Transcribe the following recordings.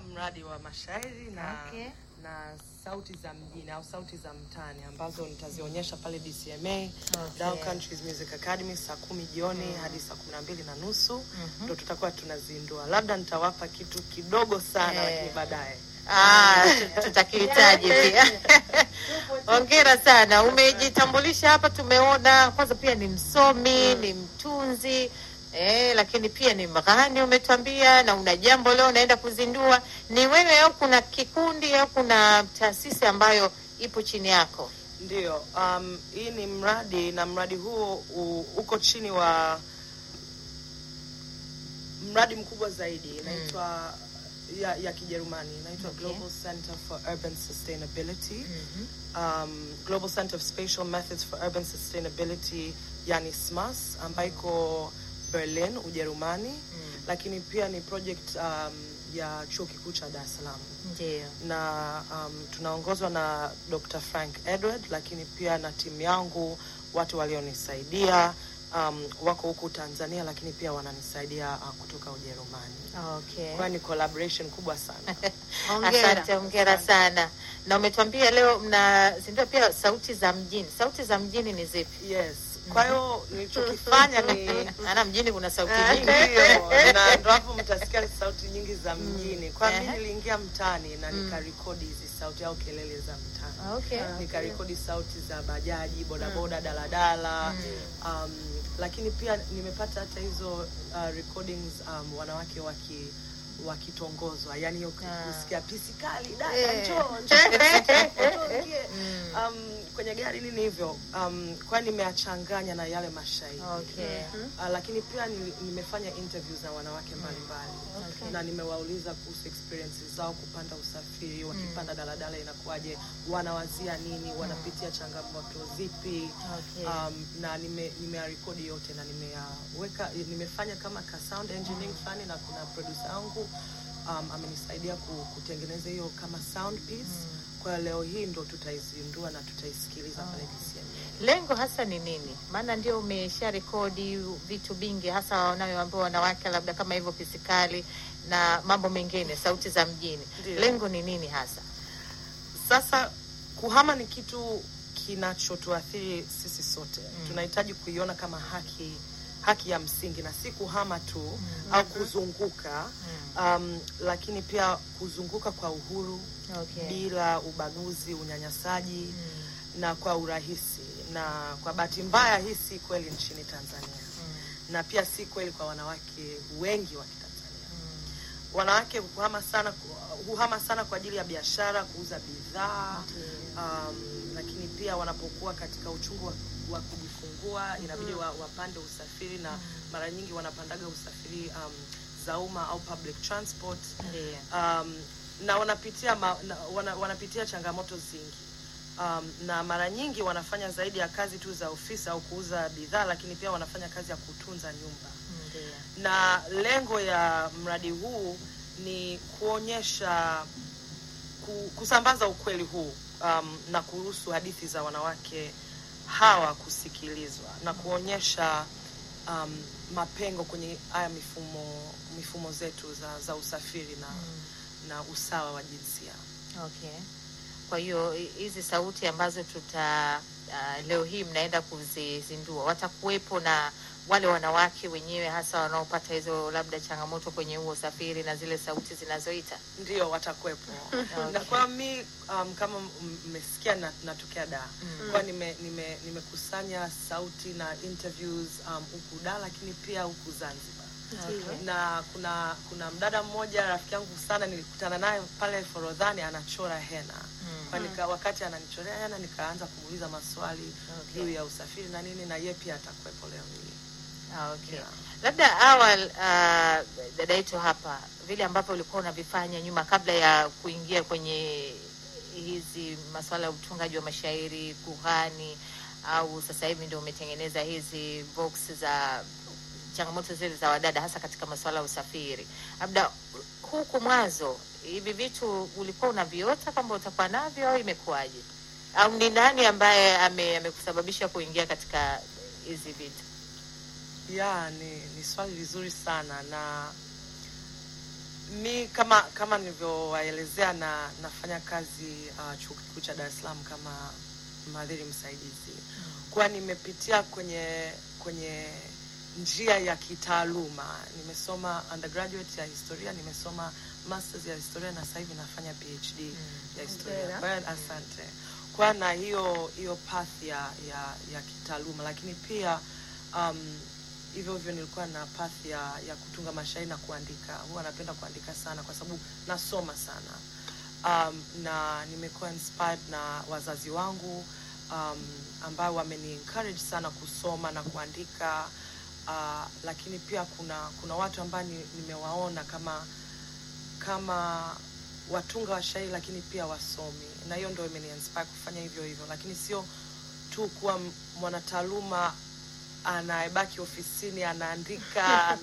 mradi wa mashairi na sauti za mjini au sauti za mtaani ambazo nitazionyesha pale DCMA, Dow Countries Music Academy saa 10 jioni hadi saa 12:30 ndio tutakuwa tunazindua. Labda nitawapa kitu kidogo sana lakini baadaye tutakihitaji pia. Hongera sana. Umejitambulisha hapa, tumeona kwanza pia ni msomi, ni mtunzi, lakini pia ni mghani umetuambia, na una jambo leo unaenda kuzindua. Ni wewe au kuna kikundi au kuna taasisi ambayo ipo chini yako? Ndio, hii ni mradi, na mradi huo uko chini wa mradi mkubwa zaidi inaitwa ya Kijerumani inaitwa Global Center for Urban Sustainability. Global Center of Spatial Methods for Urban Sustainability, yani SMAS, ambayo iko Berlin, Ujerumani. Lakini pia ni project ya Chuo Kikuu cha Dar es Salaam. Ndio. Na tunaongozwa na Dr. Frank Edward, lakini pia na timu yangu, watu walionisaidia wako huku Tanzania, lakini pia wananisaidia kutoka Ujerumani. Okay. Kwa ni collaboration kubwa sana. Hongera sana. Na umetuambia leo mnazindua pia sauti za mjini. Sauti za mjini ni zipi? Yes. Kwa hiyo nilichokifanya ni mjini kuna sauti nyingi. Na ndio hapo mtasikia sauti nyingi za mjini. Kwa mimi niliingia mtaani na nikarekodi hizi sauti au kelele za mtaani. Okay. Nikarekodi sauti za bajaji, bodaboda, daladala. Lakini pia nimepata hata hizo recordings wanawake wakitongozwa, yani kusikia pisikali dada njoo kwenye gari nini hivyo, kwa nimeachanganya na yale mashairi. Lakini pia nimefanya interviews na wanawake mbalimbali na nimewauliza kuhusu experiences zao kupanda usafiri, wakipanda daladala inakuwaje, wanawazia nini, wanapitia changamoto zipi. Na nimerekodi yote na nimefanya kama ka sound engineering fulani, na kuna producer wangu amenisaidia kutengeneza hiyo kama sound piece. Kwa leo hii ndo tutaizindua na tutaisikiliza pale DCMA. Lengo hasa ni nini? Maana ndio umesha rekodi vitu vingi, hasa wanaoambao wanawake labda kama hivyo pisikali na mambo mengine, sauti za mjini. Lengo ni nini hasa? Sasa kuhama ni kitu kinachotuathiri sisi sote. Tunahitaji kuiona kama haki ya msingi, na si kuhama tu au kuzunguka, lakini pia kuzunguka kwa uhuru, bila ubaguzi, unyanyasaji, na kwa urahisi. Na kwa bahati mbaya hii si kweli nchini Tanzania. Na pia si kweli kwa wanawake wengi wa Tanzania. Wanawake huhama sana kwa ajili ya biashara, kuuza bidhaa, lakini pia wanapokuwa katika uchungu wa kujifungua inabidi wapande usafiri, na mara nyingi wanapandaga usafiri za umma au public transport. Na wanapitia changamoto zingi. Na mara nyingi wanafanya zaidi ya kazi tu za ofisi au kuuza bidhaa, lakini pia wanafanya kazi ya kutunza nyumba. Na lengo ya mradi huu ni kuonyesha, kusambaza ukweli huu, na kuruhusu hadithi za wanawake hawa kusikilizwa, na kuonyesha mapengo kwenye haya mifumo zetu za usafiri na usawa wa jinsia. Kwa hiyo hizi sauti ambazo leo hii mnaenda kuzizindua, watakuwepo na wale wanawake wenyewe hasa wanaopata hizo labda changamoto kwenye huo usafiri, na zile sauti zinazoita? Ndio, watakuwepo. Na kwa mimi kama mmesikia natokea Dar. Kwa nimekusanya sauti na interviews huku Dar, lakini pia huku Zanzibar. Na kuna mdada mmoja rafiki yangu sana, nilikutana naye pale Forodhani, anachora hena. Kwa wakati ananichorea hena nikaanza kumuuliza maswali juu ya usafiri na nini, na yeye pia atakuwepo leo hii. Labda awali dada yetu hapa, vile ambavyo ulikuwa unavifanya nyuma kabla ya kuingia kwenye hizi masuala ya utungaji wa mashairi, kughani, au sasa hivi ndio umetengeneza hizi box za changamoto zile za wadada hasa katika masuala ya usafiri, labda huku mwanzo hivi vitu ulikuwa unaviota kwamba utakuwa navyo, au imekuwaje? Au ni nani ambaye amekusababisha kuingia katika hizi vitu? Ni swali vizuri sana, na Mi kama nilivyowaelezea nafanya kazi chuo kikuu cha Dar es Salaam kama mhadhiri msaidizi. Kwa nimepitia kwenye njia ya kitaaluma. Nimesoma undergraduate ya historia, nimesoma masters ya historia na sasa hivi nafanya PhD ya historia. Kwa asante. Kwa na hiyo path ya kitaaluma, lakini pia hivyo nilikuwa na path ya kutunga mashairi na kuandika. Huwa napenda kuandika sana kwa sababu nasoma sana. Na nimekuwa inspired na wazazi wangu ambao wameni encourage sana kusoma na kuandika. Lakini pia kuna watu ambao nimewaona kama watunga wa shairi lakini pia wasomi, na hiyo ndio imeni inspire kufanya hivyo. Lakini sio tu kuwa mwanataaluma anayebaki ofisini anaandika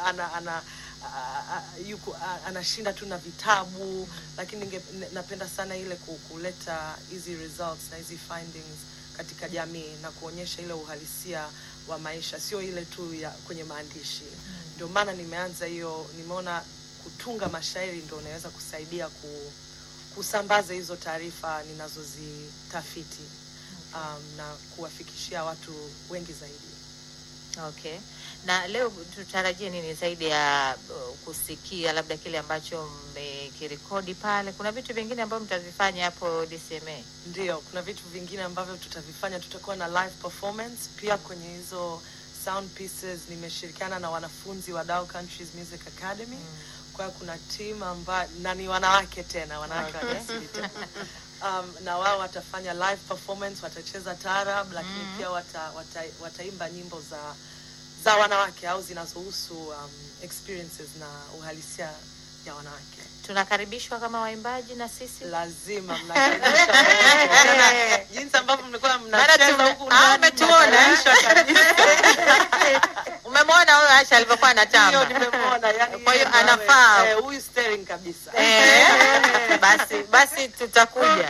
anashinda tu na vitabu, lakini napenda sana ile kuleta hizi results na hizi findings katika jamii na kuonyesha ile uhalisia wa maisha, sio ile tu ya kwenye maandishi. Ndio maana nimeanza hiyo, nimeona kutunga mashairi ndio unaweza kusaidia kusambaza hizo taarifa ninazozitafiti na kuwafikishia watu wengi zaidi. Okay. Na leo tutarajie nini zaidi ya kusikia labda kile ambacho mmekirekodi pale? Kuna vitu vingine ambavyo mtavifanya hapo DCMA? Ndio, kuna vitu vingine ambavyo tutavifanya. Tutakuwa na live performance pia kwenye hizo sound pieces. Nimeshirikiana na wanafunzi wa Dhow Countries Music Academy. Kwa kuna team ambayo na ni wanawake wanawake na wao watafanya live performance, watacheza taarab, lakini pia wataimba nyimbo za wanawake au zinazohusu experiences na uhalisia ya wanawake. Tunakaribishwa kama waimbaji na sisi? Lazima mnakaribishwa. Jinsi ambavyo mlikuwa mnacheza huku umetuona. Umemwona huyo Asha alivyokuwa anatamba? Ndio, nimemwona. Yani kwa hiyo anafaa huyu steering kabisa. Basi tutakuja.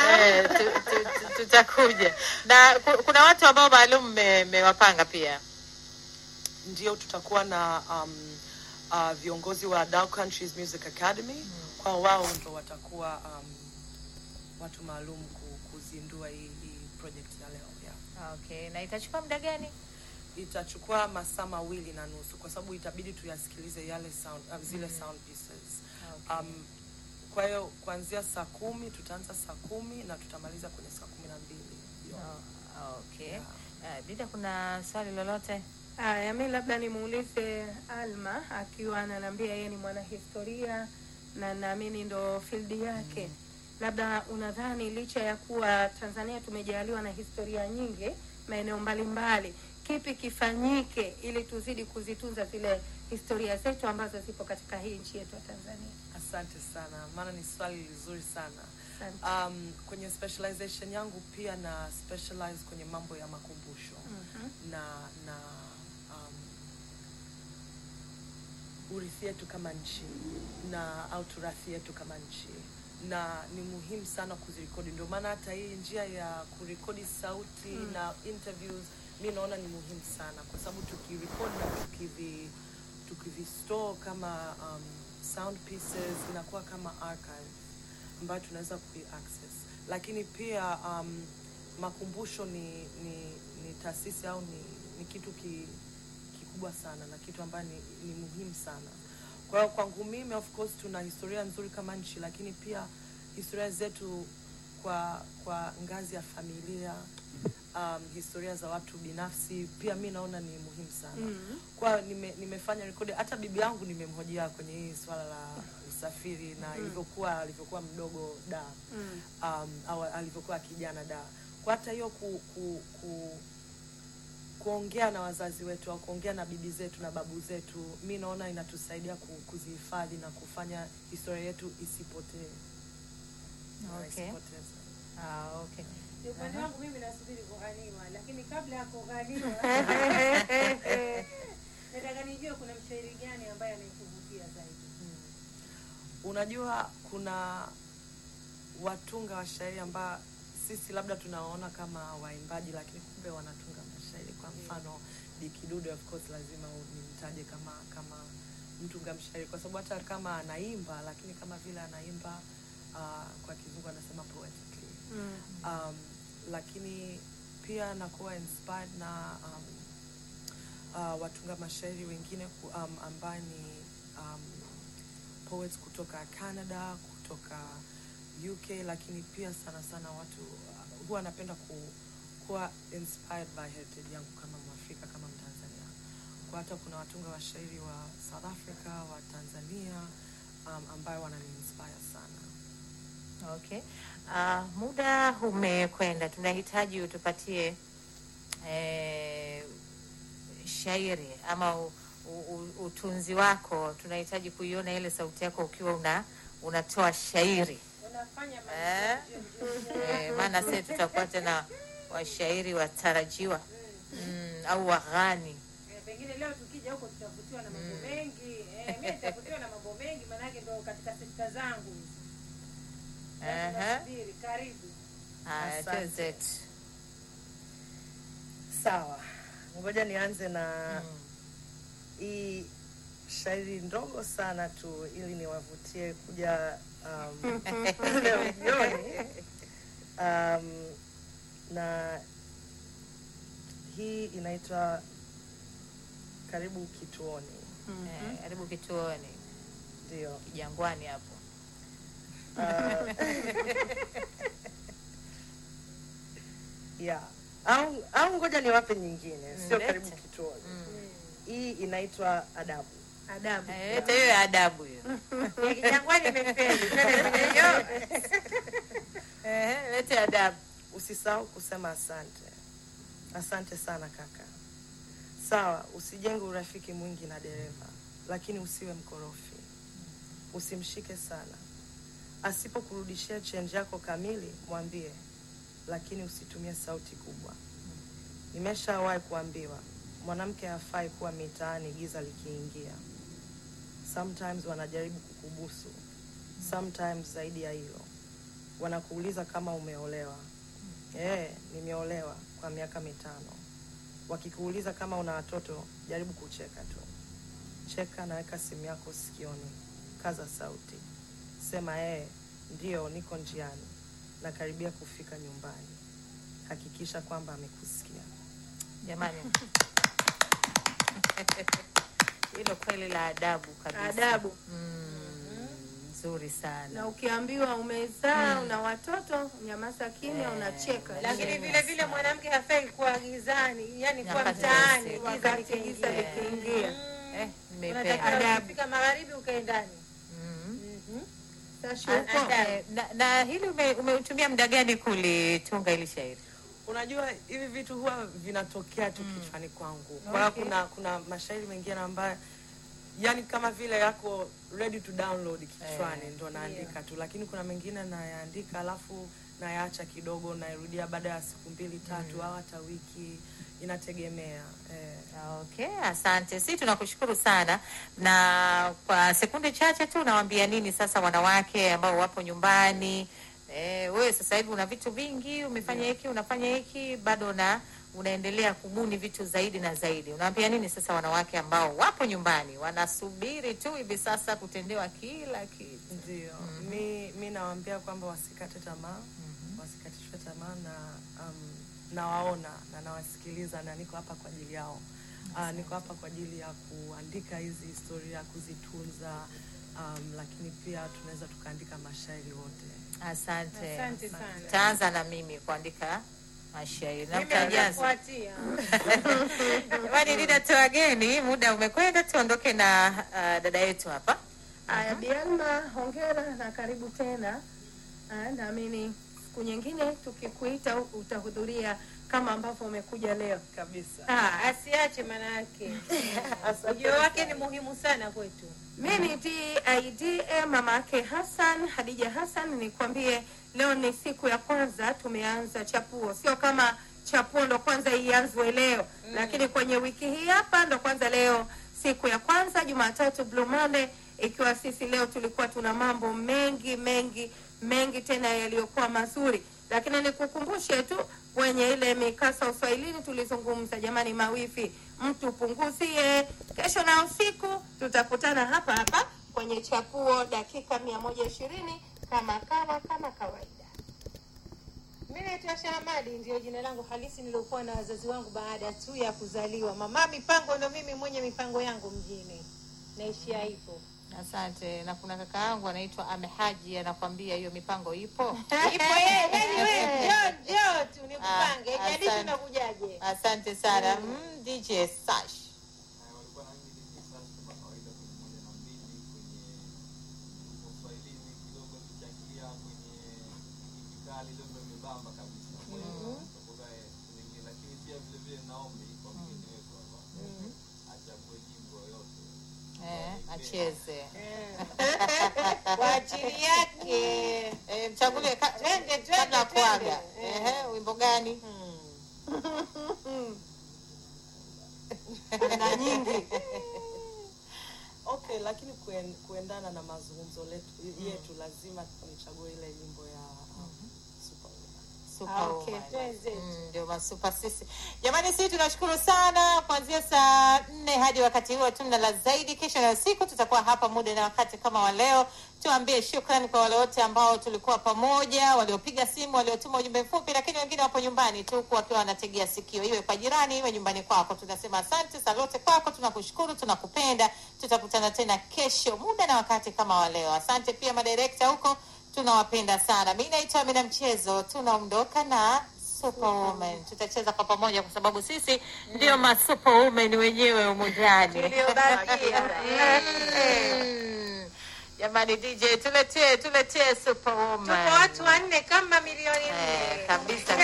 Tutakuja. Na kuna watu ambao maalum mmewapanga pia? Ndio, tutakuwa na viongozi wa Dhow Countries Music Academy. Kwa wao ndio watakuwa watu maalum kuzindua hii project ya leo. Okay. Na itachukua muda gani? Itachukua masaa 2.5 kwa sababu itabidi tuyasikilize yale zile sound pieces. Okay. Kwa hiyo kuanzia saa 10 tutaanza saa 10 na tutamaliza kwenye saa 12. Okay. Bida, kuna swali lolote? Mimi labda nimuulize Alma, akiwa ananiambia yeye ni mwanahistoria na naamini ndo field yake. Labda unadhani licha ya kuwa Tanzania tumejaliwa na historia nyingi maeneo mbalimbali, kipi kifanyike ili tuzidi kuzitunza zile historia zetu ambazo zipo katika hii nchi yetu ya Tanzania? Asante sana, maana ni swali nzuri sana. Kwenye specialization yangu pia na specialize kwenye mambo ya makumbusho na urithi yetu kama nchi au turathi yetu kama nchi, na ni muhimu sana kuzirekodi. Ndio maana hata hii njia ya kurekodi sauti na interviews mimi naona ni muhimu sana, kwa sababu tukirekodi na tukivistore kama sound pieces inakuwa kama archive ambayo tunaweza kuaccess. Lakini pia makumbusho ni taasisi au ni kitu kikubwa sana na kitu ambacho ni muhimu sana. Kwa hiyo kwangu mimi, of course, tuna historia nzuri kama nchi, lakini pia historia zetu kwa ngazi ya familia, historia za watu binafsi pia mimi naona ni muhimu sana. Kwa nimefanya rekodi, hata bibi yangu nimemhojia kwenye hii swala la usafiri na alivyokuwa mdogo au alivyokuwa kijana Kwa hata hiyo kuongea na wazazi wetu au kuongea na bibi zetu na babu zetu, mimi naona inatusaidia kuzihifadhi na kufanya historia yetu isipotee. Okay. Okay. Upande wangu mimi nasubiri kughaniwa, lakini kabla ya kughaniwa nataka nijue kuna mshairi gani ambaye anakuvutia zaidi. Unajua kuna watunga wa shairi ambao sisi labda tunaona kama waimbaji, lakini kumbe wanatunga mashairi. Kwa mfano Bi Kidude, of course lazima nimtaje kama mtunga mshairi, kwa sababu hata kama anaimba, lakini kama vile anaimba kwa kizungu anasema poetically. Lakini pia nakuwa inspired na watunga mashairi wengine ambao ni poets kutoka Canada, kutoka UK, lakini pia sana watu huwa napenda kuwa inspired by heritage yangu kama Mwafrika, kama Mtanzania. Kwa hata kuna watunga washairi wa South Africa, wa Tanzania ambao wanani-inspire sana. Okay. Muda umekwenda. Tunahitaji utupatie shairi ama utunzi wako. Tunahitaji kuiona ile sauti yako ukiwa unatoa shairi. Unafanya maana sisi tutakuwa tena washairi watarajiwa au waghani. Pengine leo tukija huko tutavutiwa na mambo mengi. Mimi nitavutiwa na mambo mengi, maana yake ndio katika sekta zangu. Nasubiri, karibu. Asante. Sawa. Ngoja nianze na hii shairi ndogo sana tu ili niwavutie kuja leo jioni. Na hii inaitwa Karibu Kituoni. Karibu Kituoni. Ndio. Jangwani hapo. Yeah. Au ngoja niwape nyingine, sio Karibu Kituoni. Hii inaitwa Adabu. Adabu. Hiyo adabu hiyo. Jangwani imefeli. Lete adabu. Usisahau kusema asante. Asante sana kaka. Sawa, usijenge urafiki mwingi na dereva, lakini usiwe mkorofi. Usimshike sana. Asipokurudishia change yako kamili, mwambie, lakini usitumie sauti kubwa. Nimeshawahi kuambiwa, mwanamke hafai kuwa mitaani giza likiingia. Sometimes wanajaribu kukubusu. Sometimes zaidi ya hilo, wanakuuliza kama umeolewa. Nimeolewa kwa miaka 5. Wakikuuliza kama una watoto, jaribu kucheka tu. Cheka na weka simu yako sikioni. Kaza sauti. Sema ndio niko njiani. Na karibia kufika nyumbani. Hakikisha kwamba amekusikia. Jamani. Hilo kweli la adabu kabisa. Adabu. Nzuri sana. Na ukiambiwa umezaa una watoto, nyamaza kimya, unacheka. Lakini vile mwanamke hafai kuwa gizani, yani kuwa mtaani wakati giza likiingia. Unatakiwa kufika magharibi ukae ndani. Sasa na hili umeutumia muda gani kulitunga hili shairi? Unajua hivi vitu huwa vinatokea tu kichwani kwangu. Kwa kuna mashairi mengine ambayo yani kama vile yako ready to download kichwani ndo naandika tu, lakini kuna mengine nayaandika alafu nayaacha kidogo, nairudia baada ya siku 2-3 au hata wiki, inategemea. Okay, asante. Sisi tunakushukuru sana, na kwa sekunde chache tu nawaambia nini sasa wanawake ambao wapo nyumbani. Wewe sasa hivi una vitu vingi, umefanya hiki, unafanya hiki, bado unaendelea kubuni vitu zaidi na zaidi. Unawaambia nini sasa wanawake ambao wapo nyumbani wanasubiri tu hivi sasa kutendewa kila kitu? Ndio. Mimi nawaambia kwamba wasikate tamaa, wasikatishwe tamaa, na nawaona na nawasikiliza, na niko hapa kwa ajili yao. Niko hapa kwa ajili ya kuandika hizi historia, kuzitunza, lakini pia tunaweza tukaandika mashairi wote. Asante. Asante sana. Taanza na mimi kuandika mashairi. Na Nitafuatia. Wani nitatoa geni, muda umekwenda, tuondoke na dada yetu hapa. Aya, Bialma, hongera na karibu tena. Naamini siku nyingine tukikuita utahudhuria kama ambavyo umekuja leo Kabisa. Asiache maana yake. Ujio wake ni muhimu sana kwetu. Mimi TIDA mama yake Hassan, Hadija Hassan, nikwambie leo ni siku ya kwanza tumeanza chapuo. Sio kama chapuo ndo kwanza ianzwe leo, lakini kwenye wiki hii hapa ndo kwanza leo siku ya kwanza, Jumatatu Blue Monday, ikiwa sisi leo tulikuwa tuna mambo mengi tena yaliyokuwa mazuri. Lakini nikukumbushe tu kwenye ile mikasa uswahilini tulizungumza, jamani mawifi, mtu punguzie. Kesho na usiku tutakutana hapa hapa kwenye chapuo dakika 120 kama kawaida. Mimi naitwa Shahamadi, ndio jina langu halisi niliokuwa na wazazi wangu baada tu ya kuzaliwa. Mama mipango ndo mimi mwenye mipango yangu mjini. Naishi hivyo. Asante. Na kuna kaka yangu anaitwa Amehaji anakuambia hiyo mipango ipo. Ipo wewe, njoo tu nikupange. Jadi tunakujaje? Asante sana. DJ Sash. Walikuwa na mimi DJ Sash kama kawaida kwenye 1 na 2 kwenye Kiswahili kidogo tuchangia kwenye kikali leo ndio mbamba kabisa. Tukogae nyingine lakini pia vile vile naomba kwa mgeni wetu hapa. Achague nyimbo yote. Acheze. Kwa ajili yake. Mchagulie kabla kuaga. Wimbo gani? Na nyingi. Okay, lakini kuendana na mazungumzo yetu lazima nichague ile nyimbo ya Okay, ndio masupa sisi. Jamani, sisi tunashukuru sana kuanzia saa 4 hadi wakati huo tuna la zaidi. Kesho na usiku tutakuwa hapa muda na wakati kama wa leo. Tuambie shukrani kwa wale wote ambao tulikuwa pamoja, waliopiga simu, waliotuma ujumbe mfupi, lakini wengine wapo nyumbani tu wakiwa wanategea sikio. Iwe kwa jirani, iwe nyumbani kwako. Tunasema asante salote kwako, tunakushukuru, tunakupenda. Tutakutana tena kesho muda na wakati kama wa leo. Asante pia madirekta huko. Tunawapenda sana. Mimi naitwa Amina Mchezo. Tunaondoka na Superwoman. Tutacheza kwa pamoja kwa sababu sisi ndio ma Superwoman wenyewe humu ndani. Tuliobakia. Jamani DJ, tuletee Superwoman. Tuko watu 4 kama milioni 4. Kabisa.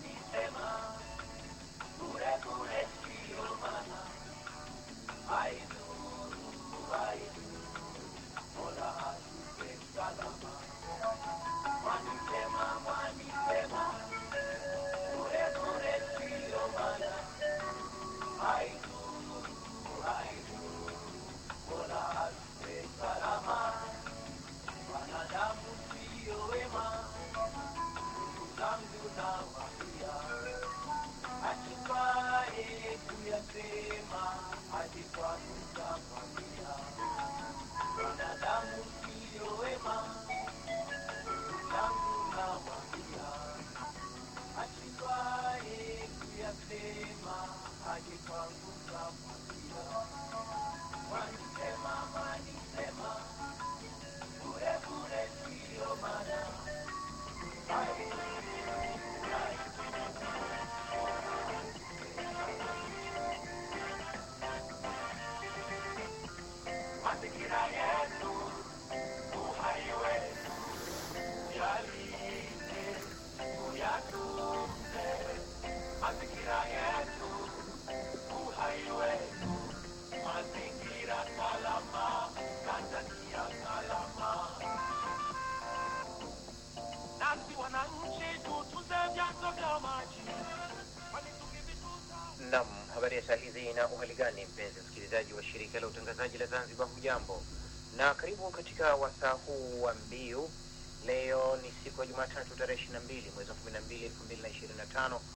I Naam, habari ya saa hizi na uhali gani mpenzi msikilizaji wa shirika la utangazaji la Zanzibar, hujambo na karibu katika wasaa huu wa mbiu. Leo ni siku ya Jumatatu tarehe 22 mwezi wa 12 2025,